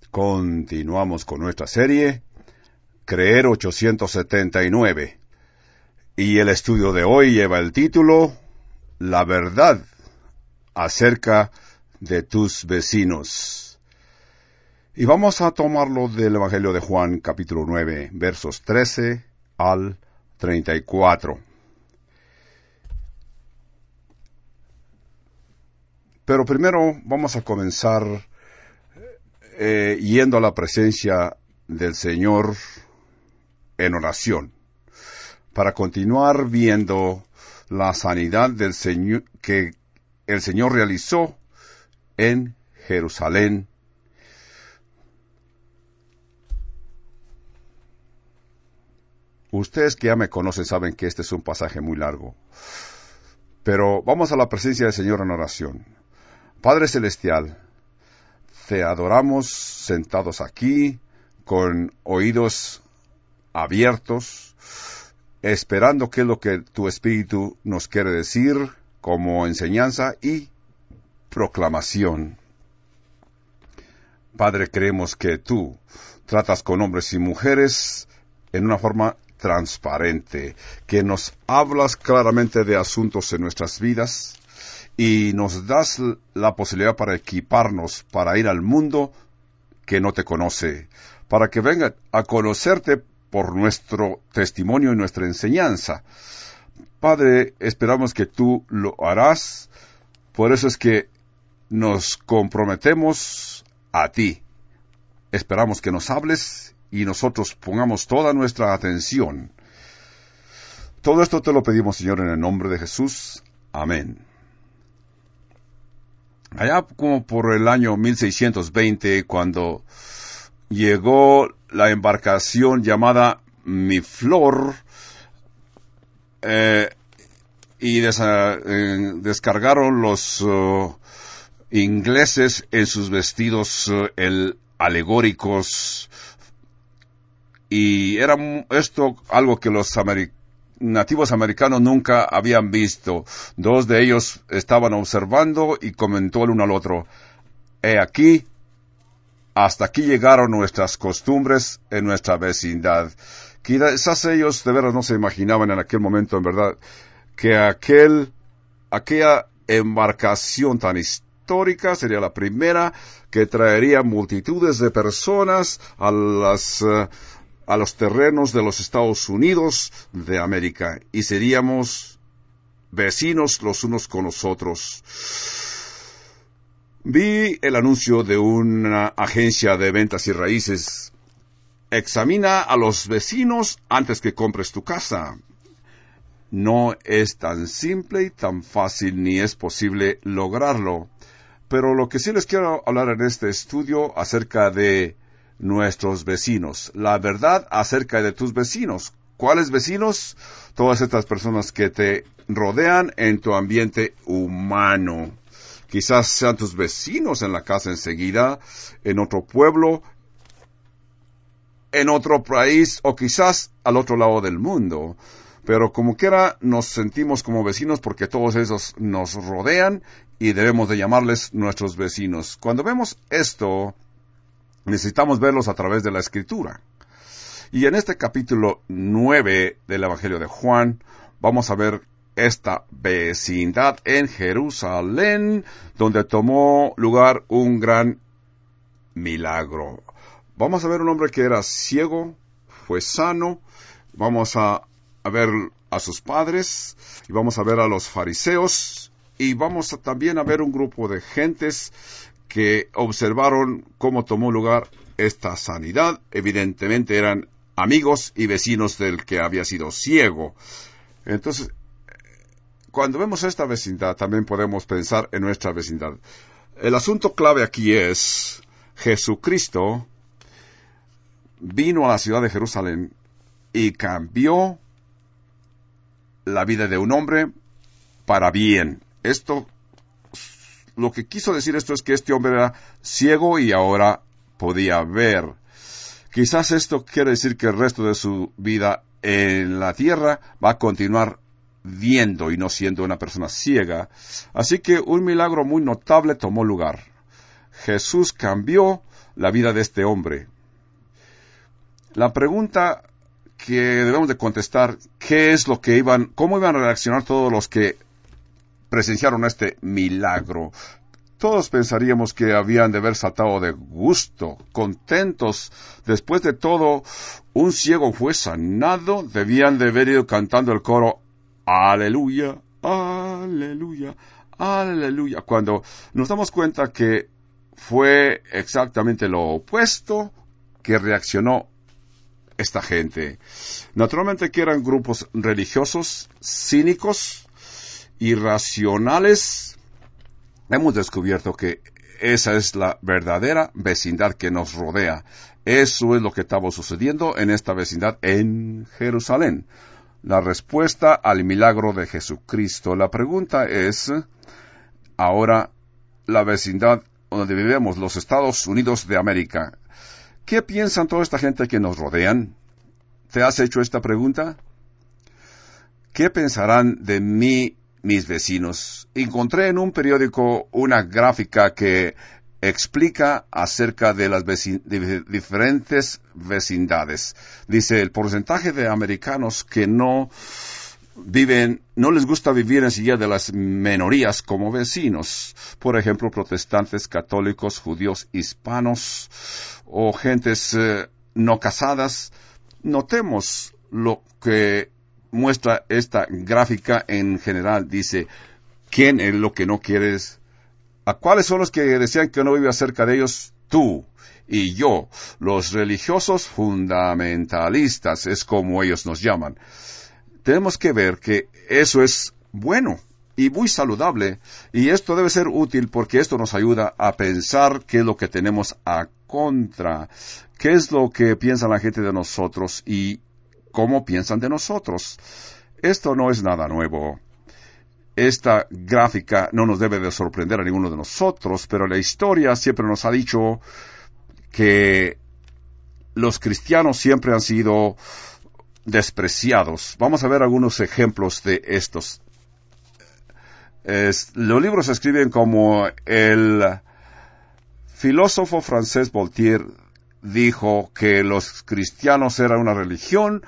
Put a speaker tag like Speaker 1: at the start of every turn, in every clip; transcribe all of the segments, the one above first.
Speaker 1: Continuamos con nuestra serie, Creer 879. Y el estudio de hoy lleva el título, La verdad acerca de tus vecinos. Y vamos a tomarlo del Evangelio de Juan, capítulo 9, versos 13 al 34. Pero primero vamos a comenzar yendo a la presencia del Señor en oración, para continuar viendo la sanidad del Señor que el Señor realizó en Jerusalén. Ustedes que ya me conocen saben que este es un pasaje muy largo, pero vamos a la presencia del Señor en oración. Padre Celestial, te adoramos sentados aquí, con oídos abiertos, esperando qué es lo que tu Espíritu nos quiere decir como enseñanza y proclamación. Padre, creemos que tú tratas con hombres y mujeres en una forma transparente, que nos hablas claramente de asuntos en nuestras vidas, y nos das la posibilidad para equiparnos, para ir al mundo que no te conoce, para que venga a conocerte por nuestro testimonio y nuestra enseñanza. Padre, esperamos que tú lo harás, por eso es que nos comprometemos a ti. Esperamos que nos hables y nosotros pongamos toda nuestra atención. Todo esto te lo pedimos, Señor, en el nombre de Jesús. Amén. Allá como por el año 1620, cuando llegó la embarcación llamada Mi Flor, y descargaron los ingleses en sus vestidos alegóricos, y era esto algo que los nativos americanos nunca habían visto. Dos de ellos estaban observando y comentó el uno al otro: aquí, hasta aquí llegaron nuestras costumbres en nuestra vecindad. Quizás ellos de veras no se imaginaban en aquel momento, en verdad, que aquella embarcación tan histórica sería la primera que traería multitudes de personas a los terrenos de los Estados Unidos de América, y seríamos vecinos los unos con los otros. Vi el anuncio de una agencia de ventas y raíces. Examina a los vecinos antes que compres tu casa. No es tan simple y tan fácil, ni es posible lograrlo. Pero lo que sí les quiero hablar en este estudio acerca de nuestros vecinos, la verdad acerca de tus vecinos. ¿Cuáles vecinos? Todas estas personas que te rodean en tu ambiente humano. Quizás sean tus vecinos en la casa enseguida, en otro pueblo, en otro país, o quizás al otro lado del mundo. Pero como quiera, nos sentimos como vecinos porque todos esos nos rodean y debemos de llamarles nuestros vecinos. Cuando vemos esto, necesitamos verlos a través de la Escritura. Y en este capítulo 9 del Evangelio de Juan, vamos a ver esta vecindad en Jerusalén, donde tomó lugar un gran milagro. Vamos a ver un hombre que era ciego, fue sano. Vamos a ver a sus padres, y vamos a ver a los fariseos, y vamos también a ver un grupo de gentes que observaron cómo tomó lugar esta sanidad. Evidentemente eran amigos y vecinos del que había sido ciego. Entonces, cuando vemos esta vecindad, también podemos pensar en nuestra vecindad. El asunto clave aquí es: Jesucristo vino a la ciudad de Jerusalén y cambió la vida de un hombre para bien. Lo que quiso decir esto es que este hombre era ciego y ahora podía ver. Quizás esto quiere decir que el resto de su vida en la tierra va a continuar viendo y no siendo una persona ciega. Así que un milagro muy notable tomó lugar. Jesús cambió la vida de este hombre. La pregunta que debemos de contestar, ¿cómo iban a reaccionar todos los que presenciaron este milagro? Todos pensaríamos que habían de haber saltado de gusto, contentos. Después de todo, un ciego fue sanado, debían de haber ido cantando el coro, aleluya, aleluya, aleluya. Cuando nos damos cuenta que fue exactamente lo opuesto que reaccionó esta gente. Naturalmente que eran grupos religiosos, cínicos, irracionales. Hemos descubierto que esa es la verdadera vecindad que nos rodea. Eso es lo que estaba sucediendo en esta vecindad en Jerusalén. La respuesta al milagro de Jesucristo. La pregunta es, ahora, la vecindad donde vivimos, los Estados Unidos de América. ¿Qué piensan toda esta gente que nos rodean? ¿Te has hecho esta pregunta? ¿Qué pensarán de mí mis vecinos? Encontré en un periódico una gráfica que explica acerca de las diferentes vecindades. Dice, el porcentaje de americanos que no les gusta vivir enseguida de las minorías como vecinos. Por ejemplo, protestantes, católicos, judíos, hispanos o gentes no casadas. Notemos lo que muestra esta gráfica en general. Dice, ¿quién es lo que no quieres? ¿A cuáles son los que desean que no viva cerca de ellos? Tú y yo. Los religiosos fundamentalistas es como ellos nos llaman. Tenemos que ver que eso es bueno y muy saludable, y esto debe ser útil porque esto nos ayuda a pensar qué es lo que tenemos a contra, qué es lo que piensa la gente de nosotros y cómo piensan de nosotros. Esto no es nada nuevo. Esta gráfica no nos debe de sorprender a ninguno de nosotros, pero la historia siempre nos ha dicho que los cristianos siempre han sido despreciados. Vamos a ver algunos ejemplos de estos. Los libros se escriben como el filósofo francés Voltaire dijo que los cristianos eran una religión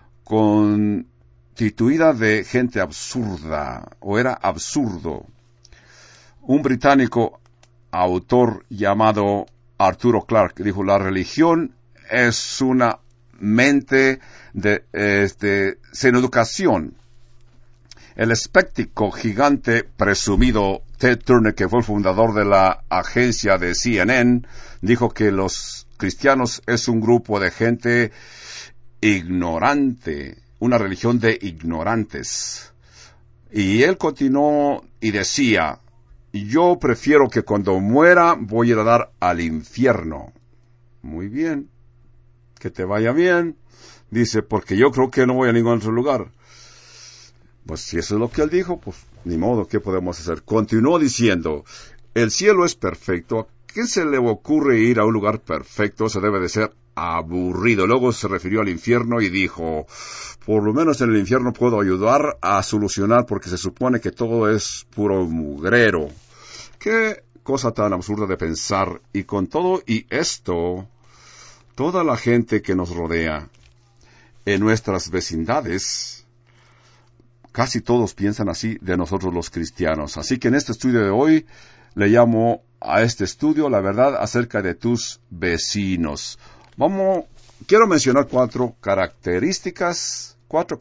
Speaker 1: constituida de gente absurda, o era absurdo. Un británico autor llamado Arturo Clarke dijo, la religión es una mente sin educación. El escéptico gigante presumido Ted Turner, que fue el fundador de la agencia de CNN, dijo que los cristianos es un grupo de gente ignorante, una religión de ignorantes. Y él continuó y decía, yo prefiero que cuando muera voy a dar al infierno. Muy bien, que te vaya bien. Dice, porque yo creo que no voy a ningún otro lugar. Pues si eso es lo que él dijo, pues ni modo, ¿qué podemos hacer? Continuó diciendo, el cielo es perfecto, ¿a qué se le ocurre ir a un lugar perfecto? Se debe de ser aburrido. Luego se refirió al infierno y dijo, por lo menos en el infierno puedo ayudar a solucionar porque se supone que todo es puro mugrero. Qué cosa tan absurda de pensar. Y con todo y esto, toda la gente que nos rodea en nuestras vecindades, casi todos piensan así de nosotros los cristianos. Así que en este estudio de hoy le llamo a este estudio la verdad acerca de tus vecinos. Quiero mencionar cuatro características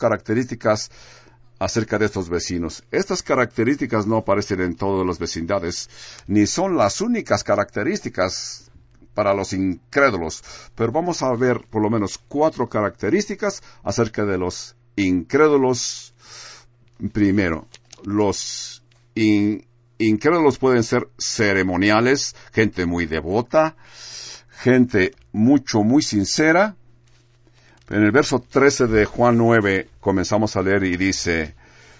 Speaker 1: acerca de estos vecinos. Estas características no aparecen en todas las vecindades, ni son las únicas características para los incrédulos, pero vamos a ver por lo menos cuatro características acerca de los incrédulos. Primero, los incrédulos pueden ser ceremoniales, gente muy devota, gente muy sincera. En el verso 13 de Juan 9 comenzamos a leer y dice,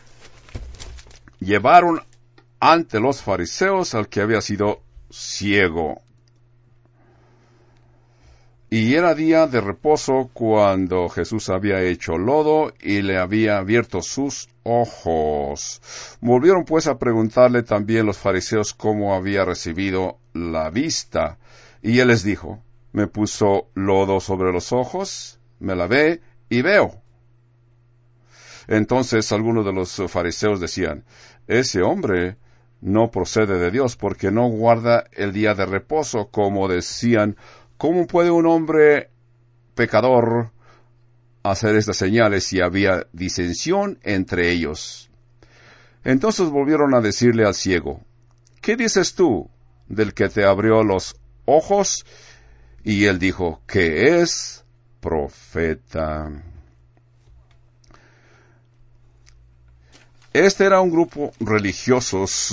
Speaker 1: llevaron ante los fariseos al que había sido ciego. Y era día de reposo cuando Jesús había hecho lodo y le había abierto sus ojos. Volvieron pues a preguntarle también los fariseos cómo había recibido la vista. Y él les dijo, me puso lodo sobre los ojos, me lavé y veo. Entonces algunos de los fariseos decían, ese hombre no procede de Dios porque no guarda el día de reposo, como decían, ¿cómo puede un hombre pecador hacer estas señales si había disensión entre ellos? Entonces volvieron a decirle al ciego, ¿qué dices tú del que te abrió los ojos? Y él dijo, que es profeta. Este era un grupo religiosos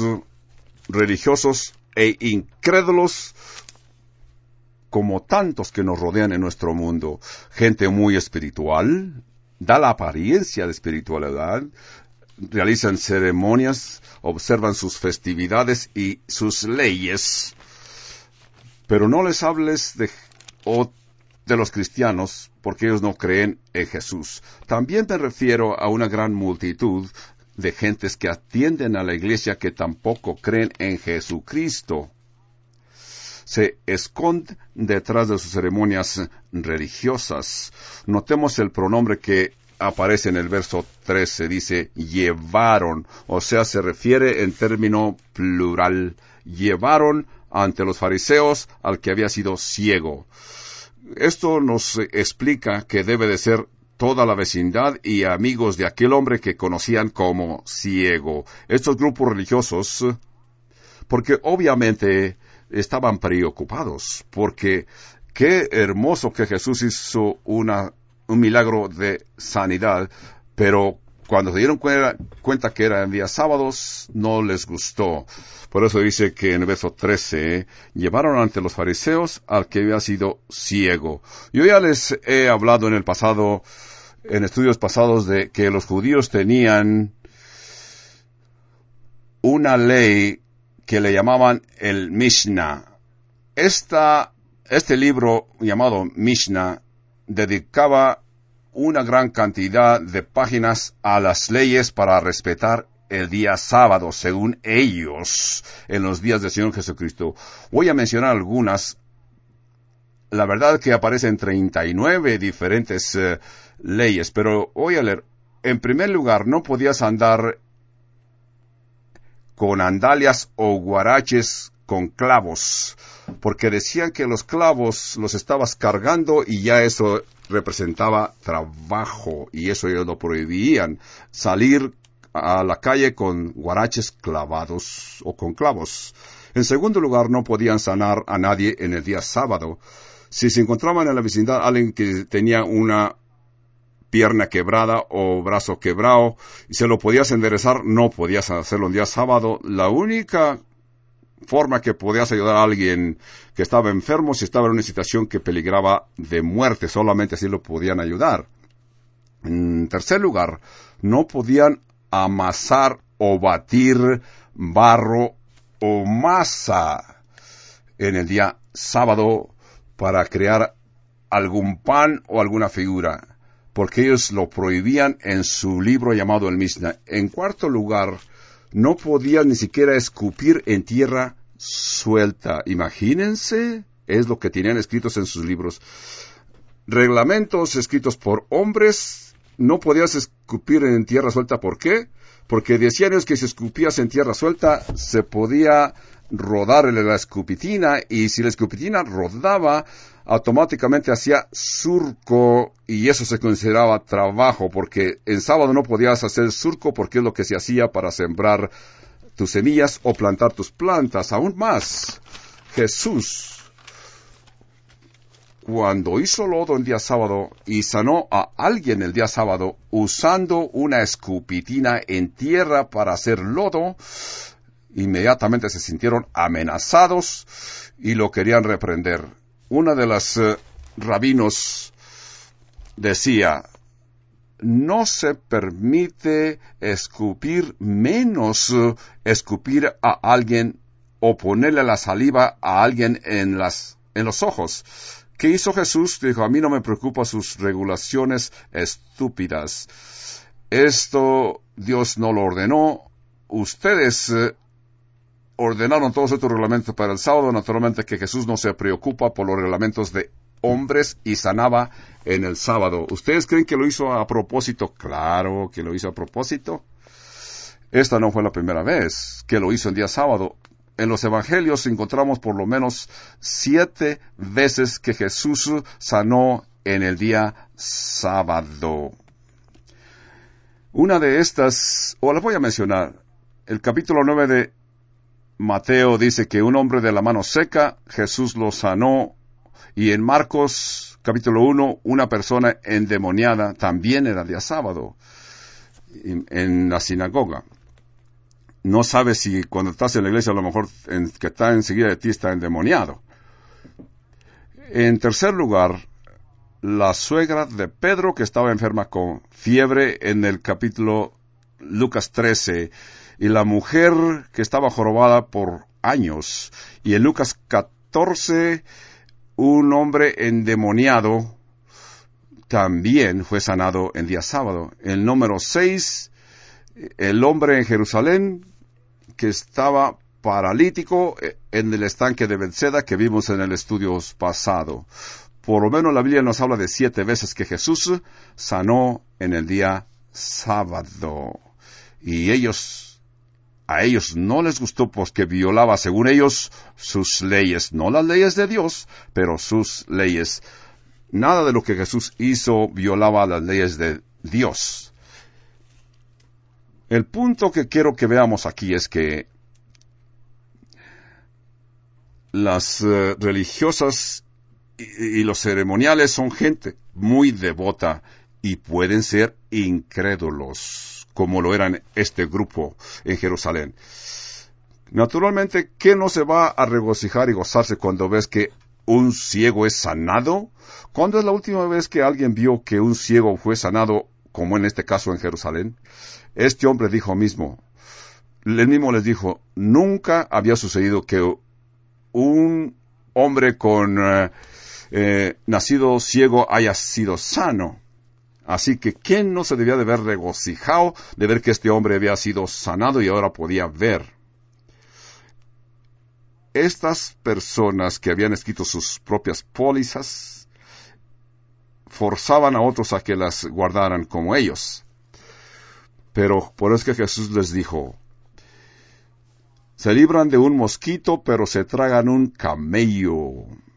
Speaker 1: e incrédulos como tantos que nos rodean en nuestro mundo. Gente muy espiritual, da la apariencia de espiritualidad, realizan ceremonias, observan sus festividades y sus leyes. Pero no les hables de los cristianos, porque ellos no creen en Jesús. También me refiero a una gran multitud de gentes que atienden a la iglesia que tampoco creen en Jesucristo. Se esconden detrás de sus ceremonias religiosas. Notemos el pronombre que aparece en el verso 13, dice llevaron, o sea, se refiere en término plural. Llevaron ante los fariseos al que había sido ciego. Esto nos explica que debe de ser toda la vecindad y amigos de aquel hombre que conocían como ciego. Estos grupos religiosos, porque obviamente estaban preocupados, porque qué hermoso que Jesús hizo un milagro de sanidad, pero cuando se dieron cuenta que eran días sábados, no les gustó. Por eso dice que en el verso 13, llevaron ante los fariseos al que había sido ciego. Yo ya les he hablado en el pasado, en estudios pasados, de que los judíos tenían una ley que le llamaban el Mishnah. Este libro llamado Mishnah dedicaba una gran cantidad de páginas a las leyes para respetar el día sábado, según ellos, en los días del Señor Jesucristo. Voy a mencionar algunas. La verdad que aparecen 39 diferentes leyes, pero voy a leer. En primer lugar, no podías andar con sandalias o guaraches con clavos, porque decían que los clavos los estabas cargando y ya eso representaba trabajo, y eso ellos lo prohibían, salir a la calle con guaraches clavados o con clavos. En segundo lugar, no podían sanar a nadie en el día sábado. Si se encontraban en la vecindad alguien que tenía una pierna quebrada o brazo quebrado y se lo podías enderezar, no podías hacerlo en día sábado. La única forma que podías ayudar a alguien que estaba enfermo, si estaba en una situación que peligraba de muerte, solamente así lo podían ayudar. En tercer lugar, no podían amasar o batir barro o masa en el día sábado para crear algún pan o alguna figura, porque ellos lo prohibían en su libro llamado el Mishnah. En cuarto lugar, no podían ni siquiera escupir en tierra suelta. Imagínense, es lo que tenían escritos en sus libros. Reglamentos escritos por hombres, no podías escupir en tierra suelta. ¿Por qué? Porque decían ellos que si escupías en tierra suelta, se podía rodar la escupitina, y si la escupitina rodaba, automáticamente hacía surco, y eso se consideraba trabajo, porque en sábado no podías hacer surco, porque es lo que se hacía para sembrar tus semillas o plantar tus plantas. Aún más, Jesús, cuando hizo lodo el día sábado y sanó a alguien el día sábado usando una escupitina en tierra para hacer lodo, inmediatamente se sintieron amenazados y lo querían reprender. Una de las rabinos decía, no se permite escupir, menos escupir a alguien o ponerle la saliva a alguien en los ojos. ¿Qué hizo Jesús? Dijo, a mí no me preocupan sus regulaciones estúpidas. Esto Dios no lo ordenó. Ustedes ordenaron todos estos reglamentos para el sábado, naturalmente que Jesús no se preocupa por los reglamentos de hombres y sanaba en el sábado. ¿Ustedes creen que lo hizo a propósito? Claro que lo hizo a propósito. Esta no fue la primera vez que lo hizo en día sábado. En los evangelios encontramos por lo menos 7 veces que Jesús sanó en el día sábado. Una de estas, o la voy a mencionar, el capítulo 9 de Mateo dice que un hombre de la mano seca, Jesús lo sanó, y en Marcos capítulo 1, una persona endemoniada, también era día sábado, en la sinagoga. No sabes si cuando estás en la iglesia a lo mejor que está enseguida de ti está endemoniado. En tercer lugar, la suegra de Pedro que estaba enferma con fiebre en el capítulo Lucas 13, y la mujer que estaba jorobada por años. Y en Lucas 14, un hombre endemoniado también fue sanado en día sábado. El número 6, el hombre en Jerusalén que estaba paralítico en el estanque de Bethesda que vimos en el estudio pasado. Por lo menos la Biblia nos habla de 7 veces que Jesús sanó en el día sábado. Y a ellos no les gustó porque violaba, según ellos, sus leyes. No las leyes de Dios, pero sus leyes. Nada de lo que Jesús hizo violaba las leyes de Dios. El punto que quiero que veamos aquí es que las religiosas y los ceremoniales son gente muy devota y pueden ser incrédulos, como lo eran este grupo en Jerusalén. Naturalmente, ¿qué no se va a regocijar y gozarse cuando ves que un ciego es sanado? ¿Cuándo es la última vez que alguien vio que un ciego fue sanado, como en este caso en Jerusalén? Este hombre dijo él mismo les dijo, nunca había sucedido que un hombre con nacido ciego haya sido sano. Así que, ¿quién no se debía de ver regocijado de ver que este hombre había sido sanado y ahora podía ver? Estas personas que habían escrito sus propias pólizas forzaban a otros a que las guardaran como ellos. Pero por eso es que Jesús les dijo, se libran de un mosquito, pero se tragan un camello.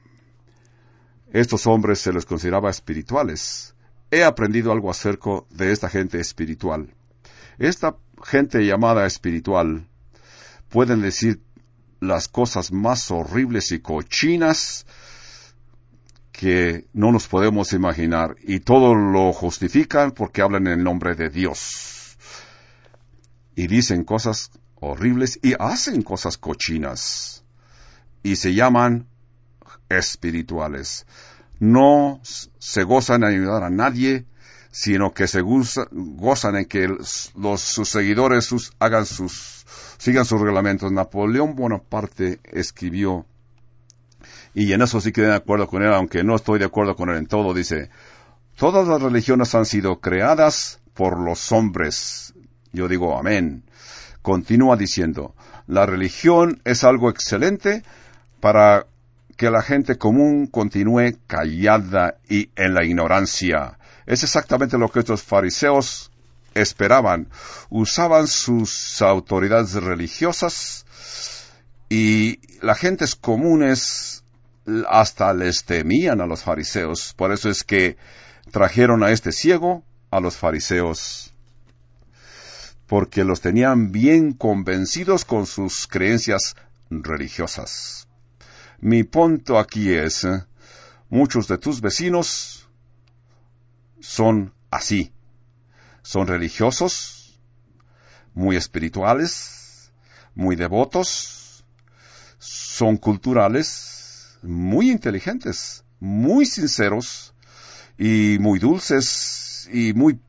Speaker 1: Estos hombres se les consideraba espirituales. He aprendido algo acerca de esta gente espiritual. Esta gente llamada espiritual pueden decir las cosas más horribles y cochinas que no nos podemos imaginar, y todo lo justifican porque hablan en el nombre de Dios. Y dicen cosas horribles y hacen cosas cochinas. Y se llaman espirituales. No se gozan en ayudar a nadie, sino que se gozan en que sus seguidores sigan sus reglamentos. Napoleón Bonaparte escribió, y en eso sí quedé de acuerdo con él, aunque no estoy de acuerdo con él en todo, dice, todas las religiones han sido creadas por los hombres. Yo digo amén. Continúa diciendo, la religión es algo excelente para que la gente común continúe callada y en la ignorancia. Es exactamente lo que estos fariseos esperaban. Usaban sus autoridades religiosas y las gentes comunes hasta les temían a los fariseos. Por eso es que trajeron a este ciego a los fariseos, porque los tenían bien convencidos con sus creencias religiosas. Mi punto aquí es, muchos de tus vecinos son así. Son religiosos, muy espirituales, muy devotos, son culturales, muy inteligentes, muy sinceros y muy dulces y muy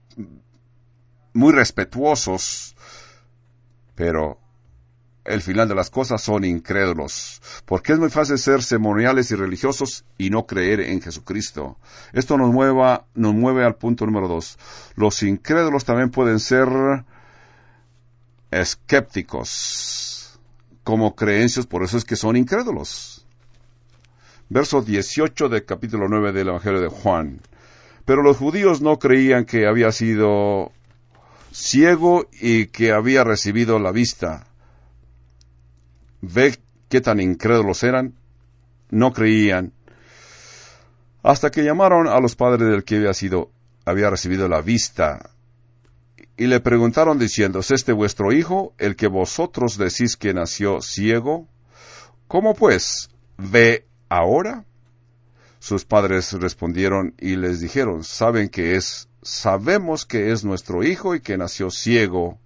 Speaker 1: respetuosos, pero el final de las cosas son incrédulos, porque es muy fácil ser ceremoniales y religiosos y no creer en Jesucristo. Esto nos mueve al punto número 2. Los incrédulos también pueden ser escépticos. como creencias, por eso es que son incrédulos. Verso 18 del capítulo 9 del Evangelio de Juan. Pero los judíos no creían que había sido ciego y que había recibido la vista. Ve qué tan incrédulos eran. No creían. Hasta que llamaron a los padres del que había recibido la vista. Y le preguntaron diciendo, ¿es este vuestro hijo, el que vosotros decís que nació ciego? ¿Cómo pues ve ahora? Sus padres respondieron y les dijeron, sabemos que es nuestro hijo y que nació ciego.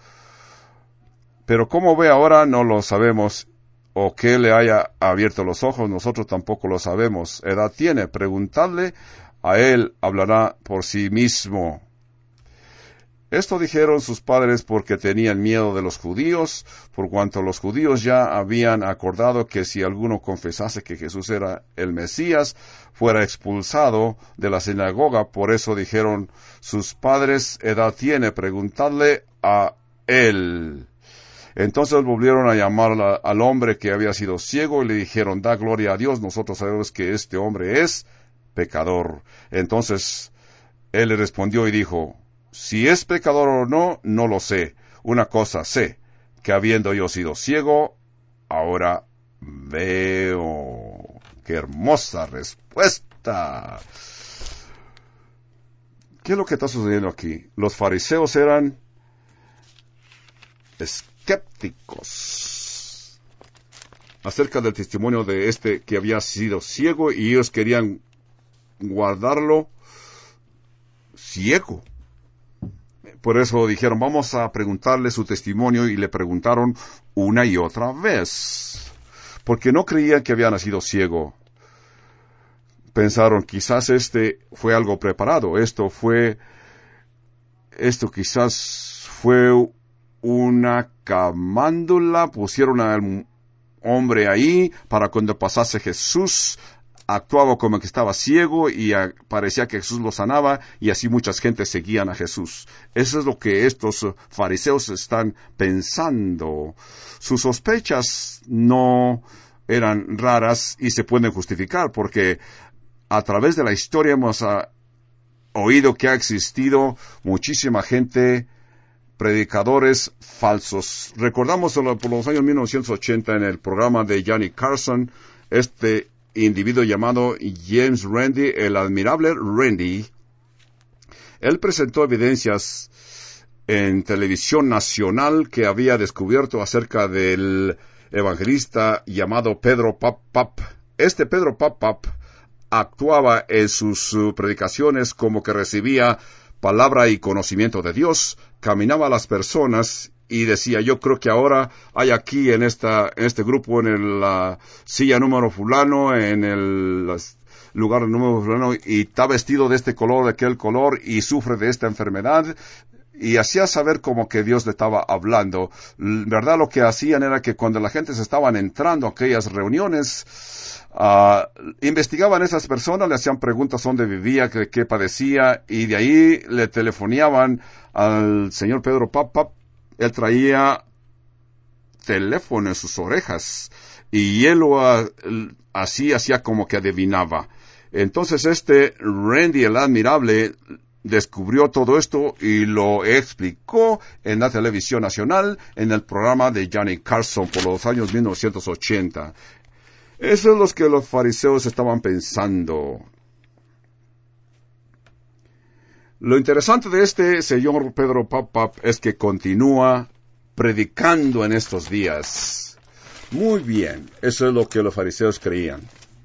Speaker 1: Pero cómo ve ahora no lo sabemos, o que le haya abierto los ojos, nosotros tampoco lo sabemos. Edad tiene, preguntadle, a él hablará por sí mismo. Esto dijeron sus padres porque tenían miedo de los judíos, por cuanto los judíos ya habían acordado que si alguno confesase que Jesús era el Mesías, fuera expulsado de la sinagoga. Por eso dijeron sus padres, edad tiene, preguntadle a él. Entonces volvieron a llamar al hombre que había sido ciego y le dijeron, da gloria a Dios, nosotros sabemos que este hombre es pecador. Entonces él le respondió y dijo, si es pecador o no, no lo sé. Una cosa sé, que habiendo yo sido ciego, ahora veo. ¡Qué hermosa respuesta! ¿Qué es lo que está sucediendo aquí? Los fariseos eran escépticos acerca del testimonio de este que había sido ciego y ellos querían guardarlo ciego. Por eso dijeron, vamos a preguntarle su testimonio, y le preguntaron una y otra vez, porque no creían que había nacido ciego. Pensaron, quizás fue algo preparado, esto quizás fue una camándula, pusieron al hombre ahí para cuando pasase Jesús, actuaba como que estaba ciego y parecía que Jesús lo sanaba, y así muchas gentes seguían a Jesús. Eso es lo que estos fariseos están pensando. Sus sospechas no eran raras y se pueden justificar, porque a través de la historia hemos oído que ha existido muchísima gente, predicadores falsos. Recordamos por los años 1980 en el programa de Johnny Carson, individuo llamado James Randi, el admirable Randi. Él presentó evidencias en televisión nacional que había descubierto acerca del evangelista llamado Pedro Pap. Pedro Pap actuaba en sus predicaciones como que recibía palabra y conocimiento de Dios, caminaba a las personas y decía, yo creo que ahora hay aquí en este grupo, en la silla número fulano, en el lugar número fulano, y está vestido de este color, de aquel color, y sufre de esta enfermedad, y hacía saber como que Dios le estaba hablando. ¿Verdad? Lo que hacían era que cuando la gente se estaban entrando a aquellas reuniones, investigaban a esas personas, le hacían preguntas dónde vivía, qué padecía, y de ahí le telefoneaban al señor Pedro Pap. Él traía teléfono en sus orejas y él así hacía como que adivinaba. Entonces Randy el admirable descubrió todo esto y lo explicó en la televisión nacional en el programa de Johnny Carson por los años 1980. Eso es lo que los fariseos estaban pensando. Lo interesante de señor Pedro Pap es que continúa predicando en estos días. Muy bien, eso es lo que los fariseos creían.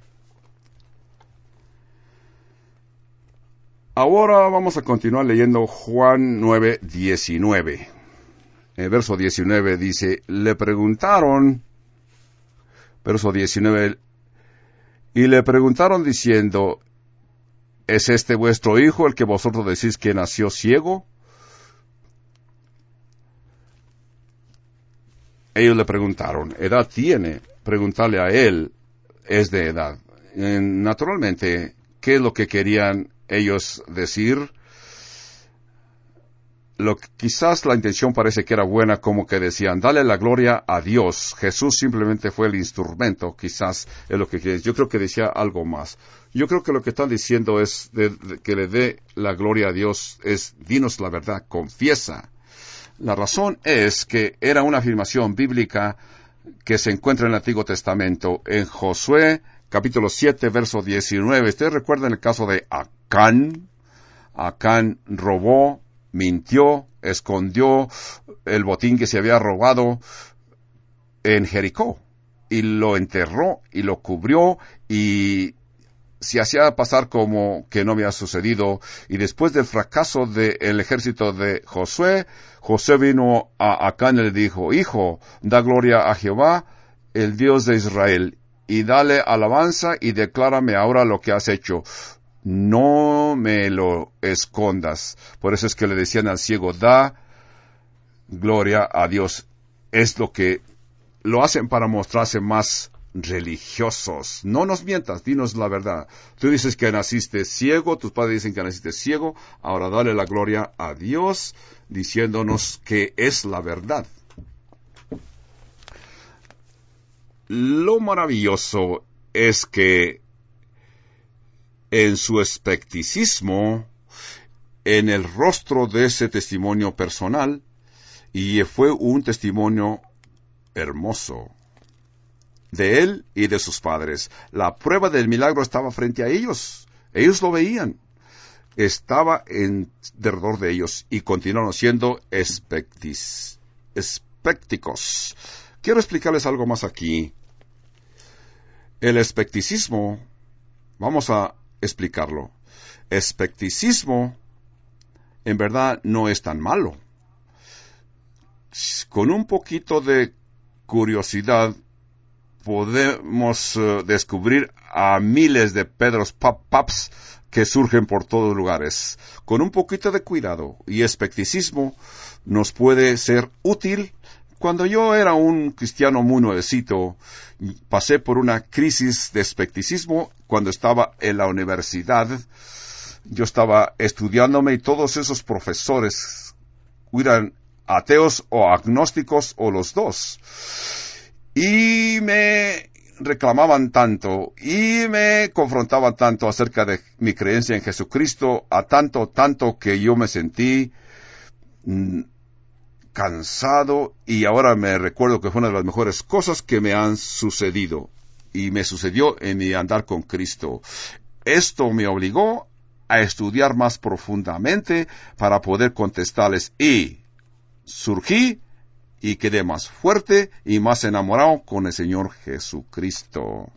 Speaker 1: Ahora vamos a continuar leyendo Juan 9:19. El verso 19 dice, le preguntaron, verso 19, y le preguntaron diciendo, ¿es este vuestro hijo el que vosotros decís que nació ciego? Ellos le preguntaron, ¿edad tiene? Preguntarle a él es de edad. Naturalmente, ¿qué es lo que querían ellos decir? quizás la intención parece que era buena, como que decían, dale la gloria a Dios. Jesús simplemente fue el instrumento, quizás es lo que quiere. Yo creo que decía algo más. Yo creo que lo que están diciendo es que le dé la gloria a Dios, es dinos la verdad, confiesa. La razón es que era una afirmación bíblica que se encuentra en el Antiguo Testamento, en Josué, capítulo 7, verso 19. Ustedes recuerdan el caso de Acán. Acán robó, mintió, escondió el botín que se había robado en Jericó, y lo enterró, y lo cubrió, y se hacía pasar como que no había sucedido. Y después del fracaso del ejército de Josué, Josué vino a Acán y le dijo, hijo, da gloria a Jehová, el Dios de Israel, y dale alabanza y declárame ahora lo que has hecho. No me lo escondas. Por eso es que le decían al ciego, da gloria a Dios. Es lo que lo hacen para mostrarse más religiosos. No nos mientas, dinos la verdad. Tú dices que naciste ciego, tus padres dicen que naciste ciego, ahora dale la gloria a Dios, diciéndonos que es la verdad. Lo maravilloso es que en su escepticismo, en el rostro de ese testimonio personal, y fue un testimonio hermoso, de él y de sus padres. La prueba del milagro estaba frente a ellos. Ellos lo veían. Estaba alrededor de ellos y continuaron siendo espectícos. Quiero explicarles algo más aquí. El especticismo, vamos a explicarlo. Escepticismo, en verdad, no es tan malo. Con un poquito de curiosidad, podemos descubrir a miles de Pedros Paps que surgen por todos lugares. Con un poquito de cuidado y escepticismo nos puede ser útil. Cuando yo era un cristiano muy nuevecito, pasé por una crisis de escepticismo cuando estaba en la universidad. Yo estaba estudiándome y todos esos profesores eran ateos o agnósticos o los dos. Y me reclamaban tanto y me confrontaban tanto acerca de mi creencia en Jesucristo, a tanto que yo me sentí cansado, y ahora me recuerdo que fue una de las mejores cosas que me han sucedido, y me sucedió en mi andar con Cristo. Esto me obligó a estudiar más profundamente para poder contestarles, y surgí y quedé más fuerte y más enamorado con el Señor Jesucristo.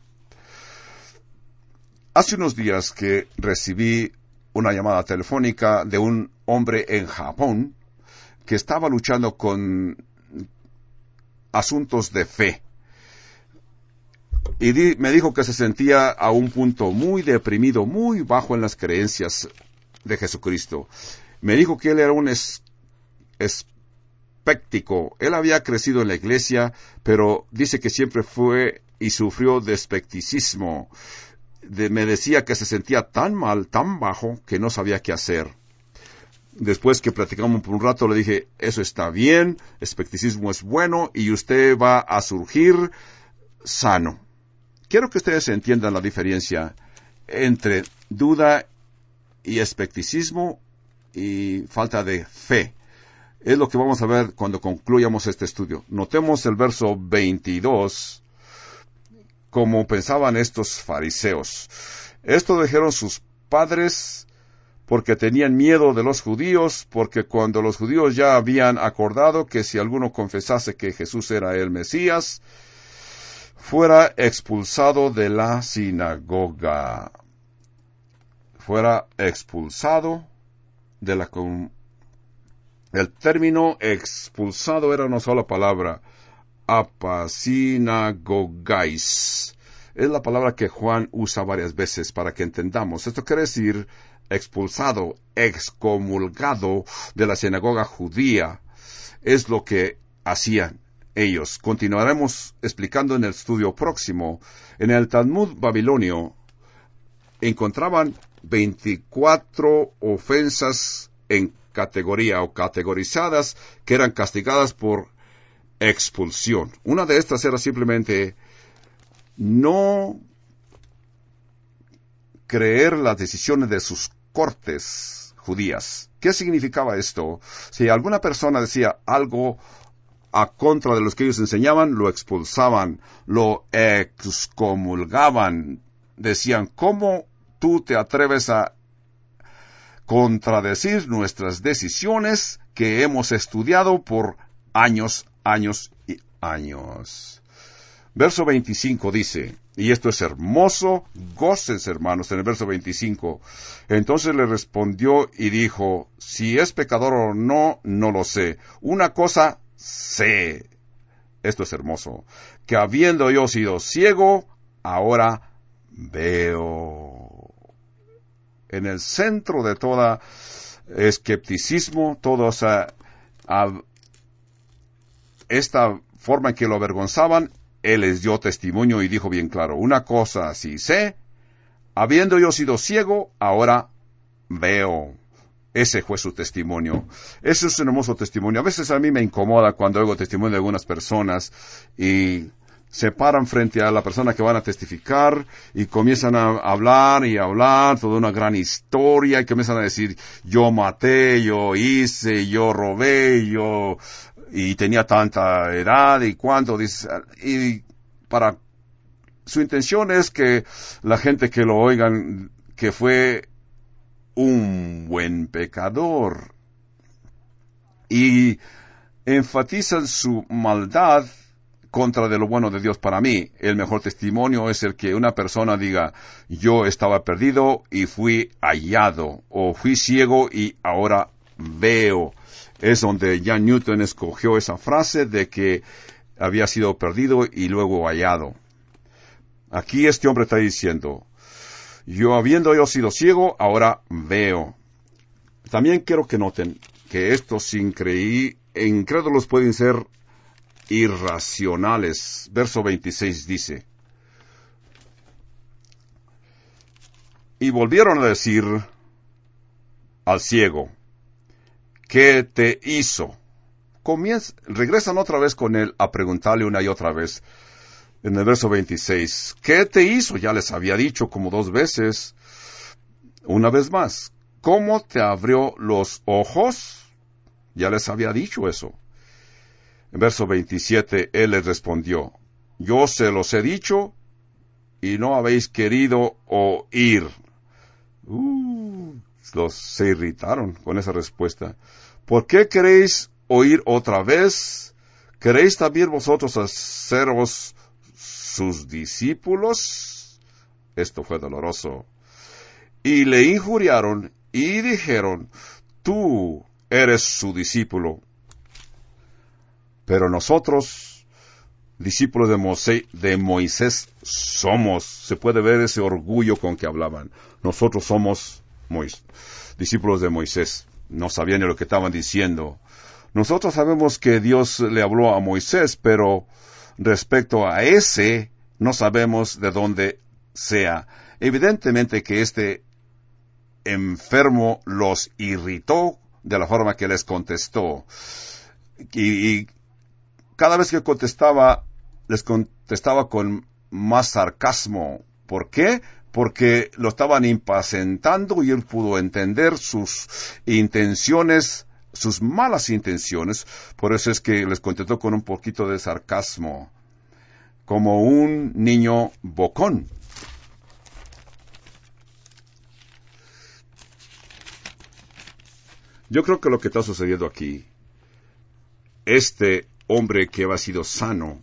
Speaker 1: Hace unos días que recibí una llamada telefónica de un hombre en Japón que estaba luchando con asuntos de fe. Y me dijo que se sentía a un punto muy deprimido, muy bajo en las creencias de Jesucristo. Me dijo que él era un espectáculo. Él había crecido en la iglesia, pero dice que siempre fue y sufrió de escepticismo. Me decía que se sentía tan mal, tan bajo, que no sabía qué hacer. Después que platicamos por un rato, le dije, eso está bien, escepticismo es bueno, y usted va a surgir sano. Quiero que ustedes entiendan la diferencia entre duda y escepticismo y falta de fe. Es lo que vamos a ver cuando concluyamos este estudio. Notemos el verso 22, como pensaban estos fariseos. Esto dijeron sus padres porque tenían miedo de los judíos, porque cuando los judíos ya habían acordado que si alguno confesase que Jesús era el Mesías, fuera expulsado de la sinagoga. Fuera expulsado de la El término expulsado era una sola palabra, apasinagogais. Es la palabra que Juan usa varias veces para que entendamos. Esto quiere decir expulsado, excomulgado de la sinagoga judía. Es lo que hacían ellos. Continuaremos explicando en el estudio próximo. En el Talmud babilonio encontraban 24 ofensas en categoría o categorizadas que eran castigadas por expulsión. Una de estas era simplemente no creer las decisiones de sus cortes judías. ¿Qué significaba esto? Si alguna persona decía algo a contra de los que ellos enseñaban, lo expulsaban, lo excomulgaban. Decían, ¿cómo tú te atreves a contradecir nuestras decisiones que hemos estudiado por años, años y años? Verso 25 dice, y esto es hermoso, gócense hermanos, en el verso 25. Entonces le respondió y dijo, si es pecador o no, no lo sé. Una cosa sé, esto es hermoso, que habiendo yo sido ciego, ahora veo. En el centro de toda escepticismo, toda esta forma en que lo avergonzaban, él les dio testimonio y dijo bien claro, una cosa sí sé, habiendo yo sido ciego, ahora veo. Ese fue su testimonio. Ese es un hermoso testimonio. A veces a mí me incomoda cuando oigo testimonio de algunas personas y se paran frente a la persona que van a testificar y comienzan a hablar y hablar toda una gran historia y comienzan a decir, yo maté, yo hice, yo robé, yo y tenía tanta edad y cuánto, y para su intención es que la gente que lo oigan que fue un buen pecador y enfatizan su maldad contra de lo bueno de Dios. Para mí, el mejor testimonio es el que una persona diga, yo estaba perdido y fui hallado, o fui ciego y ahora veo. Es donde John Newton escogió esa frase de que había sido perdido y luego hallado. Aquí este hombre está diciendo, habiendo yo sido ciego, ahora veo. También quiero que noten que estos incrédulos pueden ser irracionales. Verso 26 dice, y volvieron a decir al ciego, ¿qué te hizo? Regresan otra vez con él a preguntarle una y otra vez. En el verso 26, ¿qué te hizo? Ya les había dicho como 2 veces. Una vez más, ¿cómo te abrió los ojos? Ya les había dicho eso. En verso 27, él les respondió, yo se los he dicho y no habéis querido oír. Se irritaron con esa respuesta. ¿Por qué queréis oír otra vez? ¿Queréis también vosotros haceros sus discípulos? Esto fue doloroso. Y le injuriaron y dijeron, tú eres su discípulo. Pero nosotros, discípulos de Moisés, somos. Se puede ver ese orgullo con que hablaban. Nosotros somos discípulos de Moisés. No sabían ni lo que estaban diciendo. Nosotros sabemos que Dios le habló a Moisés, pero respecto a ese, no sabemos de dónde sea. Evidentemente que este enfermo los irritó de la forma que les contestó. Y cada vez que les contestaba con más sarcasmo. ¿Por qué? Porque lo estaban impacientando y él pudo entender sus intenciones, sus malas intenciones. Por eso es que les contestó con un poquito de sarcasmo, como un niño bocón. Yo creo que lo que está sucediendo aquí, este hombre que había sido sano,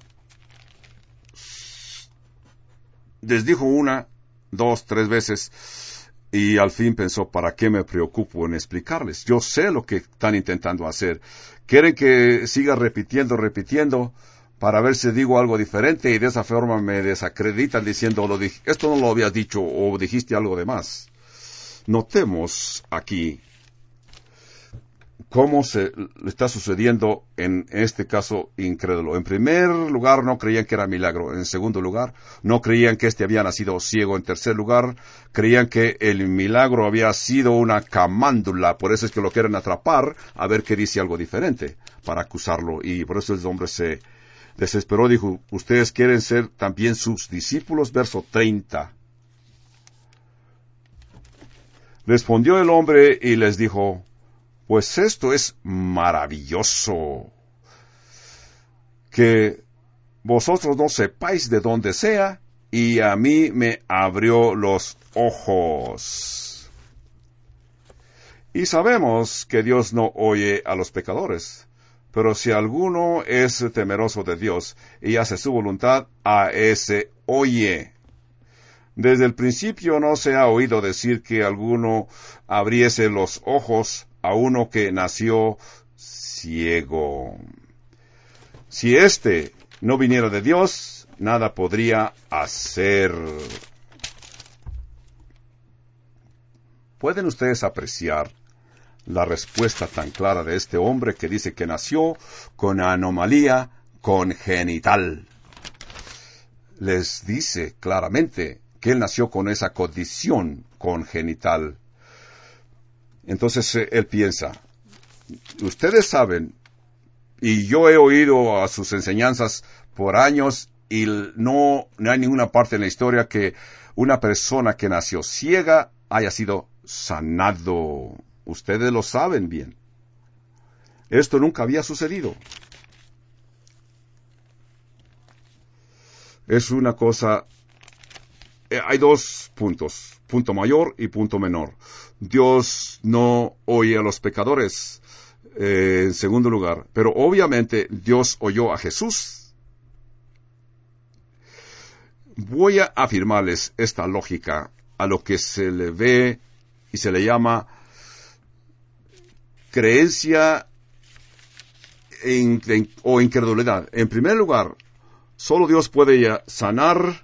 Speaker 1: les dijo 1, 2, 3 veces, y al fin pensó, ¿para qué me preocupo en explicarles? Yo sé lo que están intentando hacer. Quieren que siga repitiendo, para ver si digo algo diferente, y de esa forma me desacreditan diciendo, esto no lo habías dicho, o dijiste algo de más. Notemos aquí cómo se le está sucediendo en este caso incrédulo. En primer lugar, no creían que era milagro. En segundo lugar, no creían que había nacido ciego. En tercer lugar, creían que el milagro había sido una camándula. Por eso es que lo quieren atrapar, a ver qué dice algo diferente, para acusarlo. Y por eso el hombre se desesperó. Dijo, ustedes quieren ser también sus discípulos. Verso 30. Respondió el hombre y les dijo, pues esto es maravilloso, que vosotros no sepáis de dónde sea, y a mí me abrió los ojos. Y sabemos que Dios no oye a los pecadores, pero si alguno es temeroso de Dios y hace su voluntad, a ese oye. Desde el principio no se ha oído decir que alguno abriese los ojos a uno que nació ciego. Si éste no viniera de Dios, nada podría hacer. ¿Pueden ustedes apreciar la respuesta tan clara de este hombre que dice que nació con anomalía congenital? Les dice claramente que él nació con esa condición congenital. Entonces él piensa, ustedes saben, y yo he oído a sus enseñanzas por años, y no hay ninguna parte en la historia que una persona que nació ciega haya sido sanado. Ustedes lo saben bien. Esto nunca había sucedido. Es una cosa... hay dos puntos, punto mayor y punto menor. Dios no oye a los pecadores, en segundo lugar, pero obviamente Dios oyó a Jesús. Voy a afirmarles esta lógica a lo que se le ve y se le llama creencia o incredulidad. En primer lugar, solo Dios puede sanar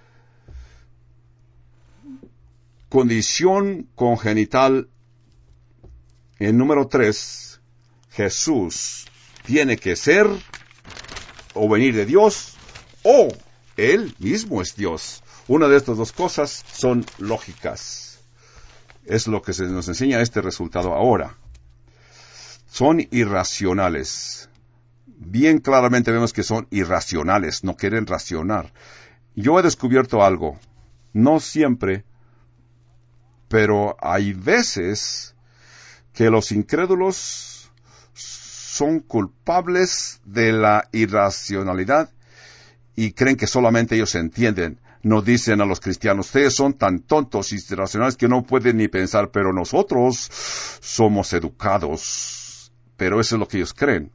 Speaker 1: condición congenital. En número 3, Jesús tiene que ser o venir de Dios, o Él mismo es Dios. Una de estas dos cosas son lógicas. Es lo que se nos enseña este resultado ahora. Son irracionales. Bien claramente vemos que son irracionales, no quieren racionar. Yo he descubierto algo. No siempre, pero hay veces que los incrédulos son culpables de la irracionalidad y creen que solamente ellos entienden. Nos dicen a los cristianos, ustedes son tan tontos y irracionales que no pueden ni pensar, pero nosotros somos educados. Pero eso es lo que ellos creen.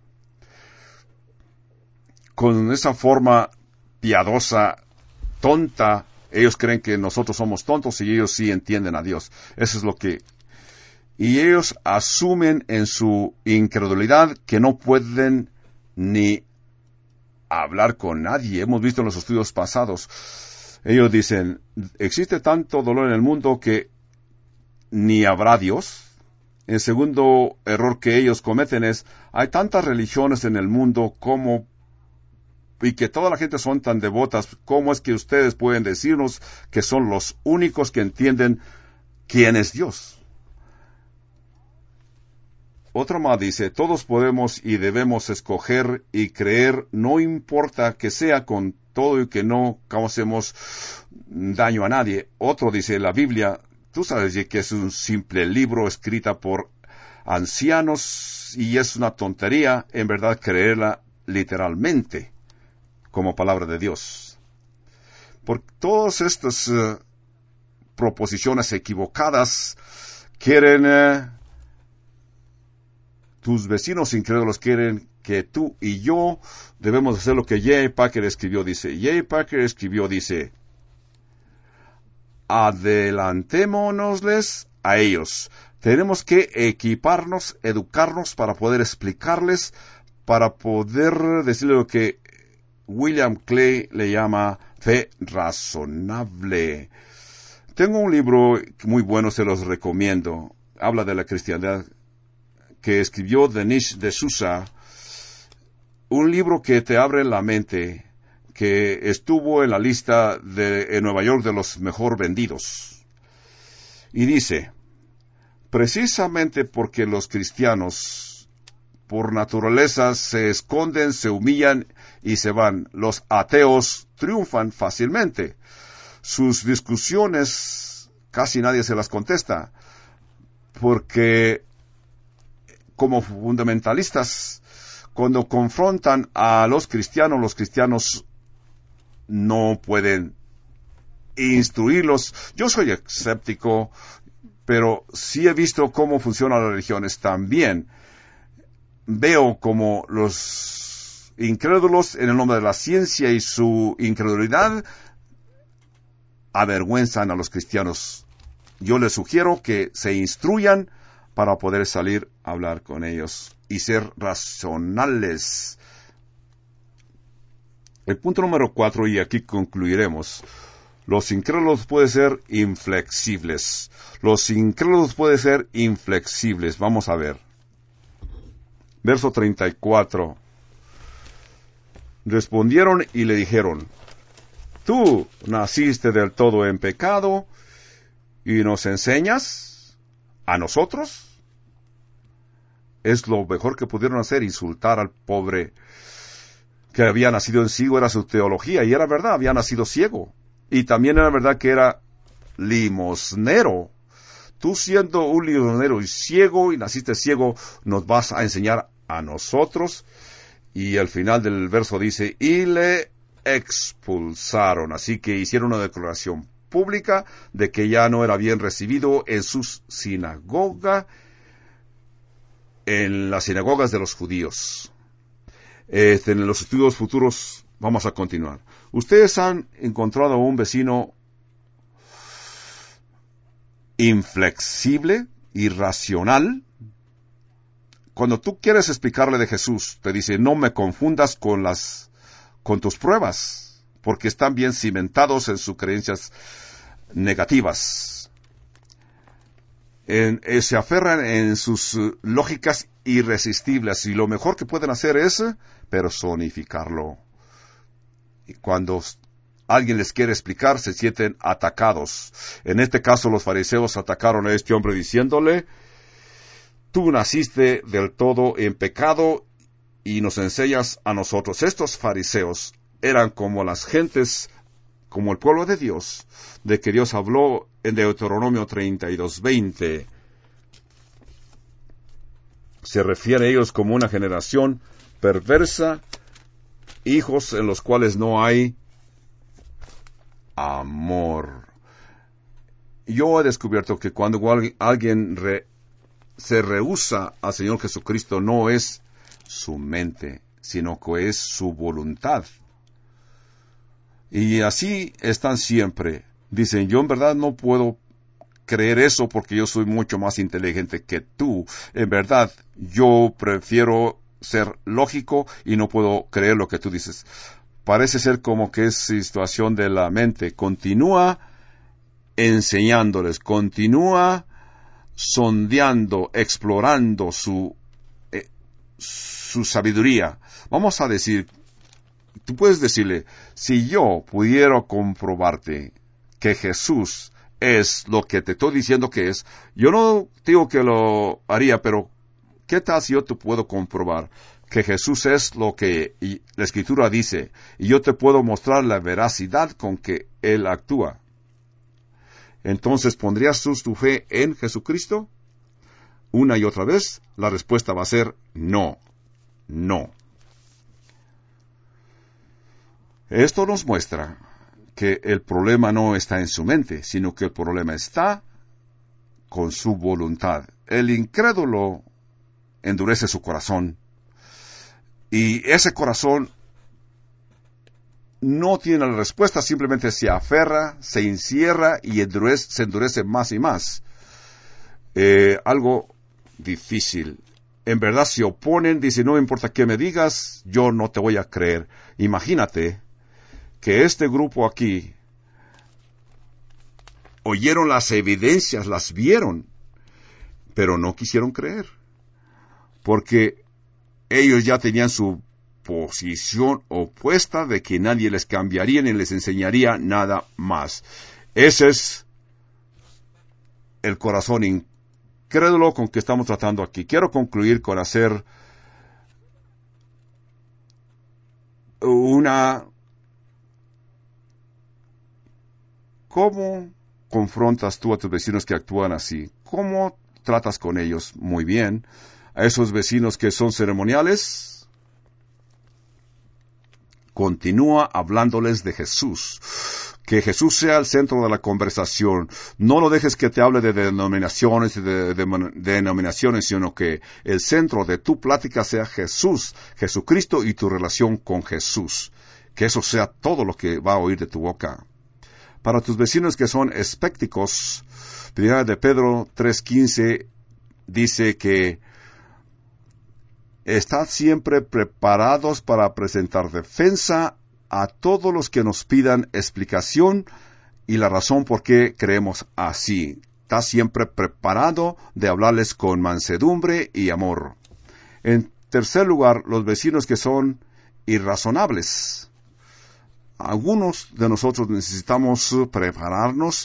Speaker 1: Con esa forma piadosa, tonta, ellos creen que nosotros somos tontos y ellos sí entienden a Dios. Eso es lo que... Y ellos asumen en su incredulidad que no pueden ni hablar con nadie. Hemos visto en los estudios pasados. Ellos dicen, existe tanto dolor en el mundo que ni habrá Dios. El segundo error que ellos cometen es, hay tantas religiones en el mundo como... y que toda la gente son tan devotas, ¿cómo es que ustedes pueden decirnos que son los únicos que entienden quién es Dios? Otro más dice, todos podemos y debemos escoger y creer, no importa que sea con todo y que no causemos daño a nadie. Otro dice, la Biblia, tú sabes que es un simple libro escrita por ancianos y es una tontería, en verdad, creerla literalmente como palabra de Dios. Por todas estas proposiciones equivocadas quieren... tus vecinos incrédulos quieren que tú y yo debemos hacer lo que J. Packer escribió. Dice, J. Packer escribió, dice, adelantémonosles a ellos. Tenemos que equiparnos, educarnos para poder explicarles, para poder decirle lo que William Clay le llama fe razonable. Tengo un libro muy bueno, se los recomiendo. Habla de la cristiandad que escribió Dinesh D'Souza, un libro que te abre la mente, que estuvo en la lista en Nueva York de los mejor vendidos. Y dice, precisamente porque los cristianos por naturaleza se esconden, se humillan y se van, los ateos triunfan fácilmente. Sus discusiones casi nadie se las contesta, porque como fundamentalistas, cuando confrontan a los cristianos no pueden instruirlos. Yo soy escéptico, pero sí he visto cómo funcionan las religiones. También veo como los incrédulos, en el nombre de la ciencia y su incredulidad, avergüenzan a los cristianos. Yo les sugiero que se instruyan para poder salir a hablar con ellos y ser racionales. El punto número 4, y aquí concluiremos. Los incrédulos pueden ser inflexibles. Los incrédulos pueden ser inflexibles. Vamos a ver. Verso 34. Respondieron y le dijeron, ¿tú naciste del todo en pecado y nos enseñas a nosotros? Es lo mejor que pudieron hacer, insultar al pobre que había nacido en ciego. Era su teología, y era verdad, había nacido ciego. Y también era verdad que era limosnero. Tú siendo un limosnero y ciego, y naciste ciego, nos vas a enseñar a nosotros. Y al final del verso dice, y le expulsaron. Así que hicieron una declaración pública de que ya no era bien recibido en su sinagoga, en las sinagogas de los judíos. En los estudios futuros vamos a continuar. ¿Ustedes han encontrado un vecino inflexible, irracional? Cuando tú quieres explicarle de Jesús, te dice, no me confundas con tus pruebas, porque están bien cimentados en sus creencias negativas. Se aferran en sus lógicas irresistibles, y lo mejor que pueden hacer es personificarlo. Y cuando alguien les quiere explicar, se sienten atacados. En este caso, los fariseos atacaron a este hombre diciéndole, tú naciste del todo en pecado y nos enseñas a nosotros. Estos fariseos eran como las gentes, como el pueblo de Dios, de que Dios habló en Deuteronomio 32:20. Se refiere a ellos como una generación perversa, hijos en los cuales no hay amor. Yo he descubierto que cuando alguien se rehúsa al Señor Jesucristo, no es su mente, sino que es su voluntad. Y así están siempre. Dicen, yo en verdad no puedo creer eso porque yo soy mucho más inteligente que tú. En verdad, yo prefiero ser lógico y no puedo creer lo que tú dices. Parece ser como que es situación de la mente. Continúa enseñándoles, continúa sondeando, explorando su sabiduría. Vamos a decir, tú puedes decirle, si yo pudiera comprobarte que Jesús es lo que te estoy diciendo que es, yo no digo que lo haría, pero ¿qué tal si yo te puedo comprobar que Jesús es lo que la Escritura dice, y yo te puedo mostrar la veracidad con que Él actúa? Entonces, ¿pondrías tu fe en Jesucristo? Una y otra vez, la respuesta va a ser no, no. Esto nos muestra que el problema no está en su mente, sino que el problema está con su voluntad. El incrédulo endurece su corazón, y ese corazón no tiene la respuesta, simplemente se aferra, se encierra y se endurece más y más. Algo difícil. En verdad se oponen, dicen, no importa qué me digas, yo no te voy a creer. Imagínate que este grupo aquí oyeron las evidencias, las vieron, pero no quisieron creer. porque ellos ya tenían su posición opuesta de que nadie les cambiaría ni les enseñaría nada más. Ese es el corazón incrédulo con que estamos tratando aquí. Quiero concluir con hacer ¿Cómo confrontas tú a tus vecinos que actúan así? ¿Cómo tratas con ellos? Muy bien. A esos vecinos que son ceremoniales, continúa hablándoles de Jesús. Que Jesús sea el centro de la conversación. No lo dejes que te hable de denominaciones, sino que el centro de tu plática sea Jesús, Jesucristo y tu relación con Jesús. Que eso sea todo lo que va a oír de tu boca. Para tus vecinos que son espécticos, Primera de Pedro 3:15 dice que estad siempre preparados para presentar defensa a todos los que nos pidan explicación y la razón por qué creemos así. Estás siempre preparado de hablarles con mansedumbre y amor. En tercer lugar, los vecinos que son irrazonables. Algunos de nosotros necesitamos prepararnos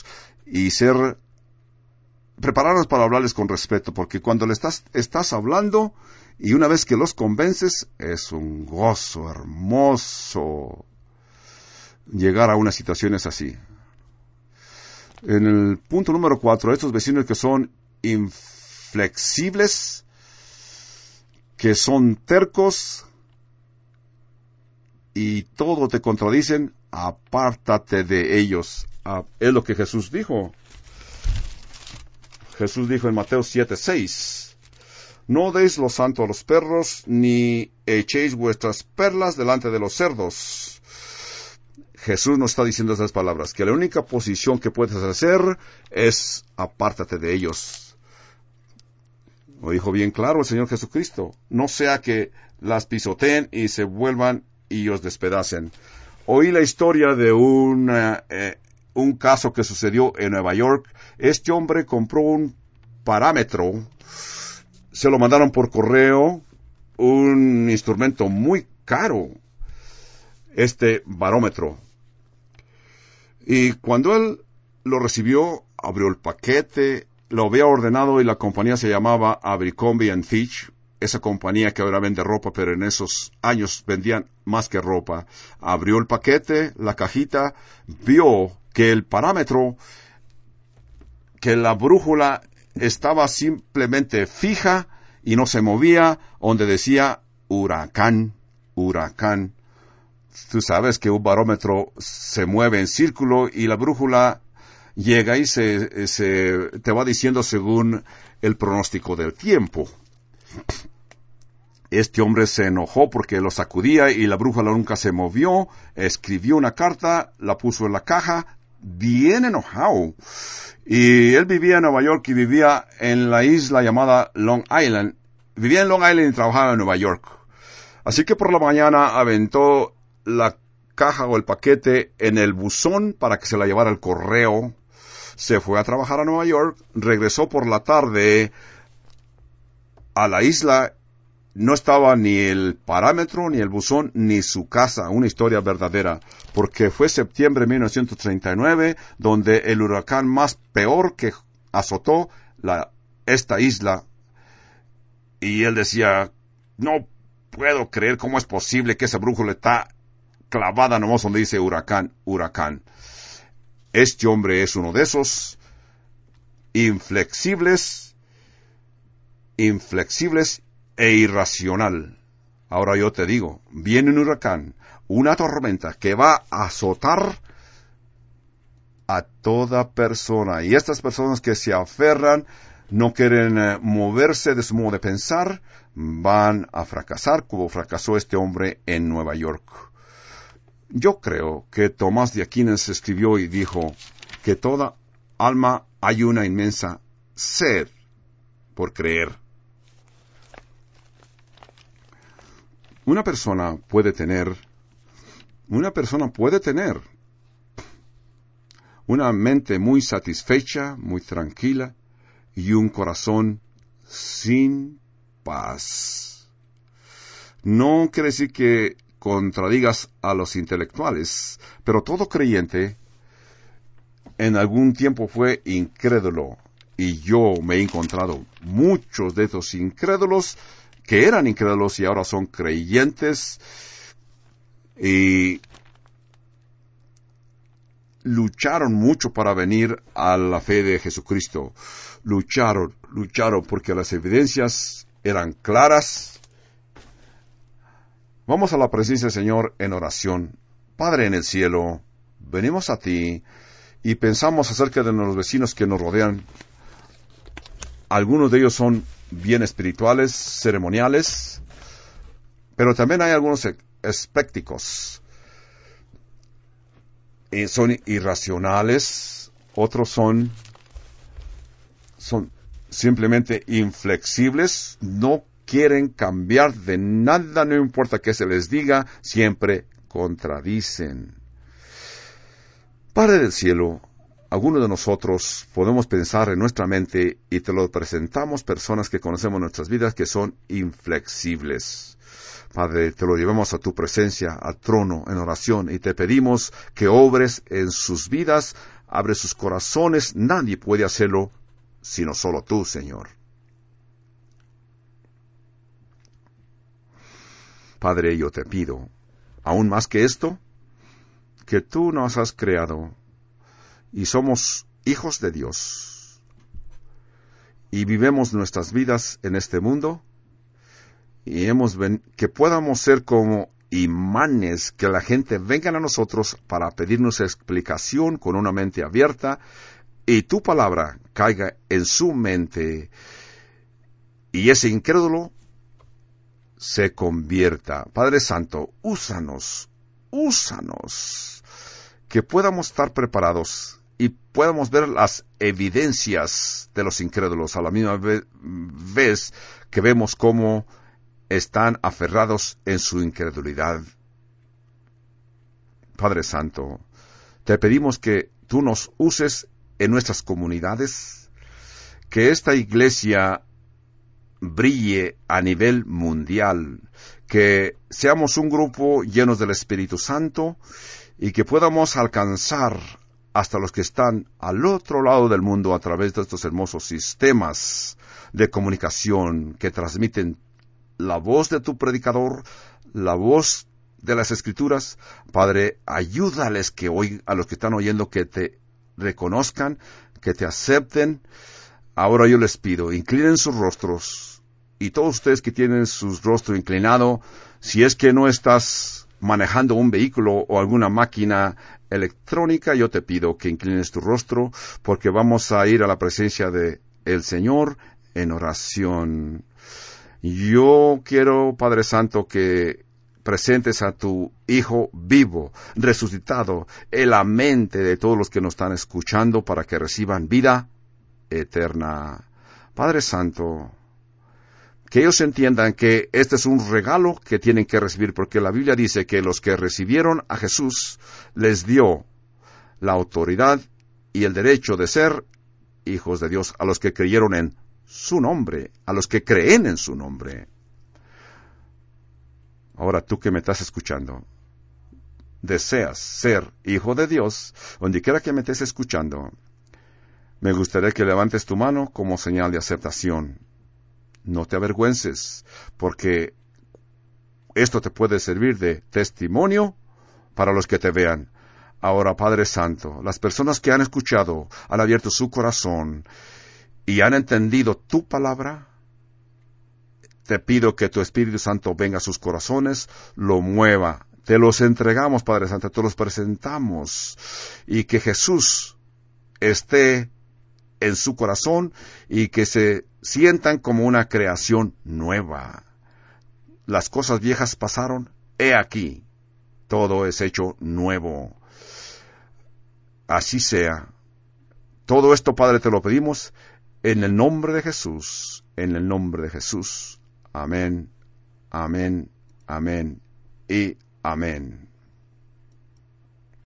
Speaker 1: para hablarles con respeto, porque cuando le estás hablando y una vez que los convences, es un gozo hermoso llegar a unas situaciones así. En el punto número 4, estos vecinos que son inflexibles, que son tercos y todo te contradicen, apártate de ellos. Es lo que Jesús dijo. Jesús dijo en Mateo 7:6, no deis lo santo a los perros, ni echéis vuestras perlas delante de los cerdos. Jesús nos está diciendo esas palabras, que la única posición que puedes hacer es apártate de ellos. Lo dijo bien claro el Señor Jesucristo. No sea que las pisoteen y se vuelvan y os despedacen. Oí la historia de un caso que sucedió en Nueva York. Este hombre compró un parámetro, se lo mandaron por correo, un instrumento muy caro, este barómetro. Y cuando él lo recibió, abrió el paquete, lo había ordenado y la compañía se llamaba Abercrombie & Fitch, esa compañía que ahora vende ropa, pero en esos años vendían más que ropa. Abrió el paquete, la cajita, vio que el parámetro, que la brújula estaba simplemente fija y no se movía, donde decía huracán, huracán. Tú sabes que un barómetro se mueve en círculo y la brújula llega y te va diciendo según el pronóstico del tiempo. Este hombre se enojó porque lo sacudía y la brújula nunca se movió. Escribió una carta, la puso en la caja, bien enojado. Y él vivía en Nueva York y vivía en la isla llamada Long Island. Vivía en Long Island y trabajaba en Nueva York. Así que por la mañana aventó la caja o el paquete en el buzón para que se la llevara el correo. Se fue a trabajar a Nueva York, regresó por la tarde a la isla. No estaba ni el parámetro, ni el buzón, ni su casa. Una historia verdadera. Porque fue septiembre de 1939, donde el huracán más peor que azotó esta isla. Y él decía, no puedo creer cómo es posible que esa brújula está clavada nomás donde dice huracán, huracán. Este hombre es uno de esos inflexibles e irracional. Ahora yo te digo, viene un huracán, una tormenta que va a azotar a toda persona. Y estas personas que se aferran, no quieren moverse de su modo de pensar, van a fracasar como fracasó este hombre en Nueva York. Yo creo que Tomás de Aquino escribió y dijo que toda alma hay una inmensa sed por creer. Una persona puede tener una mente muy satisfecha, muy tranquila y un corazón sin paz. No quiere decir que contradigas a los intelectuales, pero todo creyente en algún tiempo fue incrédulo, y yo me he encontrado muchos de esos incrédulos que eran incrédulos y ahora son creyentes y lucharon mucho para venir a la fe de Jesucristo. Lucharon porque las evidencias eran claras. Vamos a la presencia del Señor en oración. Padre en el cielo, venimos a ti y pensamos acerca de los vecinos que nos rodean. Algunos de ellos son bien espirituales, ceremoniales, pero también hay algunos espécticos. Son irracionales, otros son simplemente inflexibles, no quieren cambiar de nada, no importa qué se les diga, siempre contradicen. Padre del cielo, algunos de nosotros podemos pensar en nuestra mente y te lo presentamos, personas que conocemos en nuestras vidas que son inflexibles. Padre, te lo llevamos a tu presencia, al trono, en oración, y te pedimos que obres en sus vidas, abre sus corazones. Nadie puede hacerlo sino solo tú, Señor. Padre, yo te pido, aún más que esto, que tú nos has creado y somos hijos de Dios y vivimos nuestras vidas en este mundo y que podamos ser como imanes, que la gente venga a nosotros para pedirnos explicación con una mente abierta y tu palabra caiga en su mente y ese incrédulo se convierta. Padre Santo, úsanos, que podamos estar preparados y podamos ver las evidencias de los incrédulos a la misma vez que vemos cómo están aferrados en su incredulidad. Padre Santo, te pedimos que tú nos uses en nuestras comunidades, que esta iglesia brille a nivel mundial, que seamos un grupo llenos del Espíritu Santo y que podamos alcanzar hasta los que están al otro lado del mundo a través de estos hermosos sistemas de comunicación que transmiten la voz de tu predicador, la voz de las Escrituras. Padre, ayúdales a los que están oyendo, que te reconozcan, que te acepten. Ahora yo les pido, inclinen sus rostros, y todos ustedes que tienen su rostro inclinado, si es que no estás manejando un vehículo o alguna máquina electrónica, yo te pido que inclines tu rostro, porque vamos a ir a la presencia de el Señor en oración. Yo quiero, Padre Santo, que presentes a tu Hijo vivo, resucitado, en la mente de todos los que nos están escuchando para que reciban vida eterna. Padre Santo, que ellos entiendan que este es un regalo que tienen que recibir, porque la Biblia dice que los que recibieron a Jesús les dio la autoridad y el derecho de ser hijos de Dios, a los que creyeron en su nombre, a los que creen en su nombre. Ahora tú que me estás escuchando, deseas ser hijo de Dios, donde quiera que me estés escuchando, me gustaría que levantes tu mano como señal de aceptación. No te avergüences, porque esto te puede servir de testimonio para los que te vean. Ahora, Padre Santo, las personas que han escuchado, han abierto su corazón y han entendido tu palabra, te pido que tu Espíritu Santo venga a sus corazones, lo mueva. Te los entregamos, Padre Santo, te los presentamos, y que Jesús esté en su corazón y que se sientan como una creación nueva. Las cosas viejas pasaron, he aquí, todo es hecho nuevo. Así sea. Todo esto, Padre, te lo pedimos en el nombre de Jesús, en el nombre de Jesús. Amén, amén, amén y amén.